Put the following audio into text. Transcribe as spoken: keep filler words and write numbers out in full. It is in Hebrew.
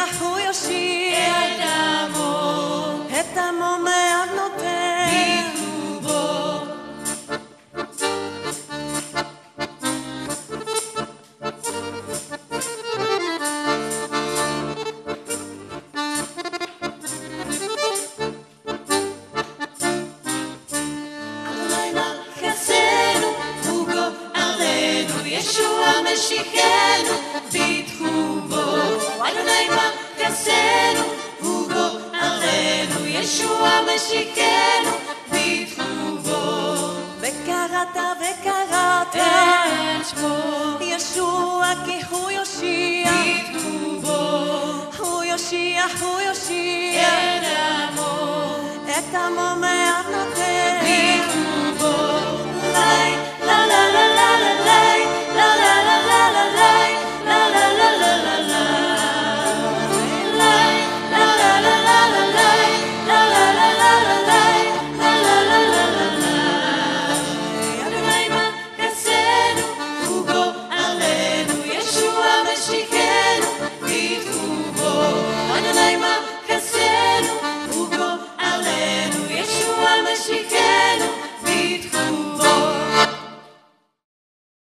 יושיע, הוא יושיע את עמו, את עמו מעט נותן בטובו. אדוני מרכזנו וגואלנו, ישוע משיחנו בטובו. אדוני מרכזנו וגואלנו, ישוע משיחנו בטובו. וקראת וקראת את שמו ישוע כי הוא יושיע, בטובו. הוא יושיע, הוא יושיע את עמו, את עמו מעט נותן